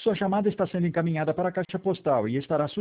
Sua chamada está sendo encaminhada para a caixa postal e estará